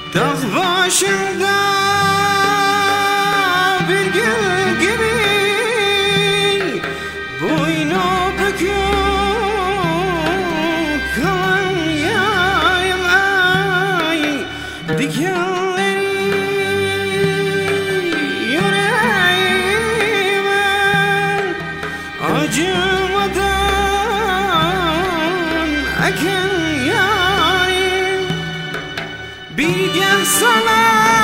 Dağ başında bir gül gibi boynu bükük kalan yayılay dikenleri yüreğime acımadan eken yarim. Bir gel sana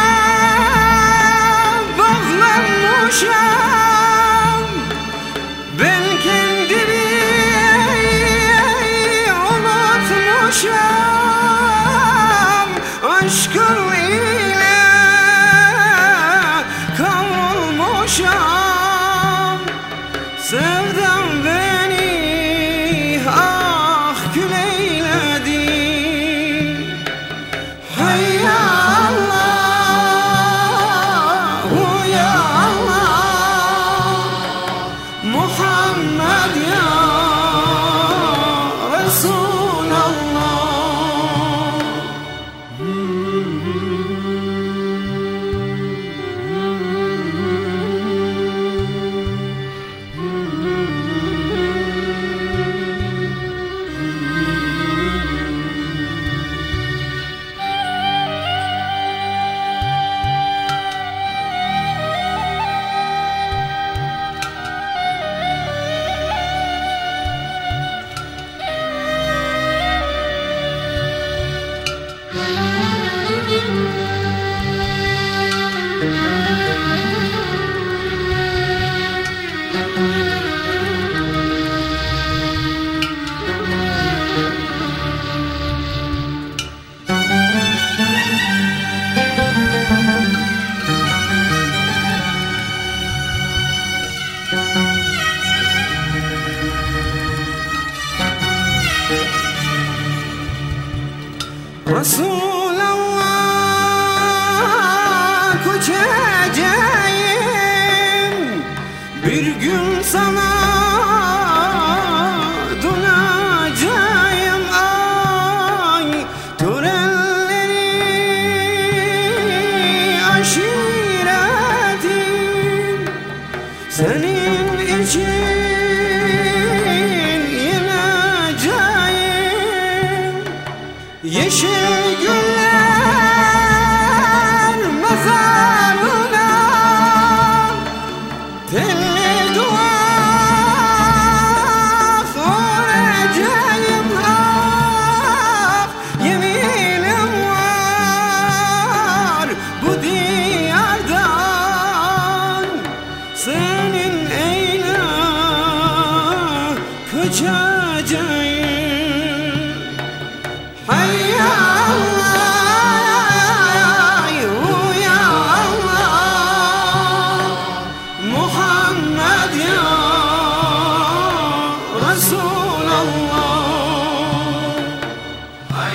bağlanmışam, ben kendimi unutmuşam. Aşkın ile kavrulmuşam. Sevdam beni ah kül eyledi. Hay Allahu ya Allah, Muhammed ya Resulallah. Resulallah, koşacağım bir gün sana, donacağım ay törenleri aşiretim. Senin için yeşil güller mezarına, telli dua soracağım ah. Yeminim var bu diyardan, senin eyle kaçacağım. Hay Allahu ya Allah, Muhammed ya Resulallah. Hay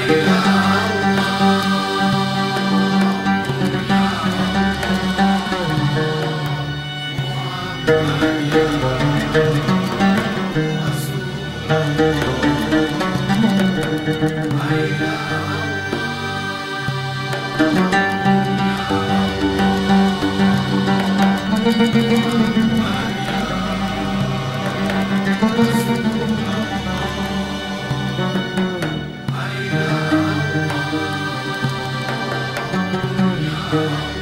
Hay